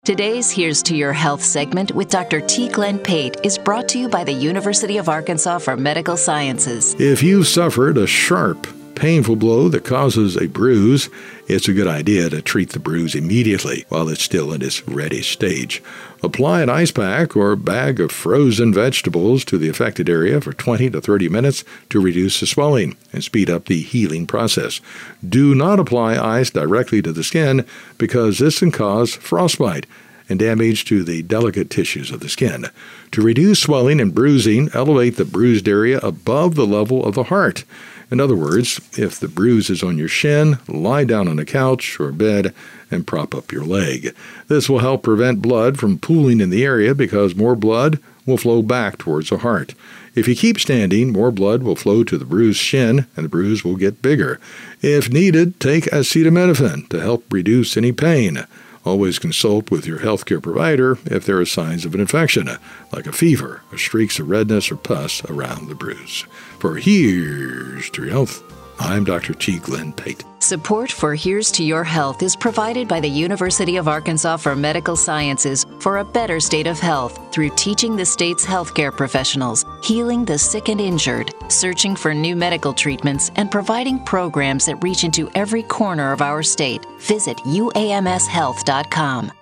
Today's Here's to Your Health segment with Dr. T. Glenn Pate is brought to you by the University of Arkansas for Medical Sciences. If you've suffered a sharp, painful blow that causes a bruise, it's a good idea to treat the bruise immediately while it's still in its ready stage. Apply an ice pack or bag of frozen vegetables to the affected area for 20 to 30 minutes to reduce the swelling and speed up the healing process. Do not apply ice directly to the skin because this can cause frostbite and damage to the delicate tissues of the skin. To reduce swelling and bruising, elevate the bruised area above the level of the heart. In other words, if the bruise is on your shin, lie down on a couch or bed and prop up your leg. This will help prevent blood from pooling in the area because more blood will flow back towards the heart. If you keep standing, more blood will flow to the bruised shin and the bruise will get bigger. If needed, take acetaminophen to help reduce any pain. Always consult with your healthcare provider if there are signs of an infection, like a fever, or streaks of redness or pus around the bruise. For Here's to Your Health, I'm Dr. T. Glenn Pate. Support for Here's to Your Health is provided by the University of Arkansas for Medical Sciences for a better state of health through teaching the state's healthcare professionals, healing the sick and injured, searching for new medical treatments, and providing programs that reach into every corner of our state. Visit uamshealth.com.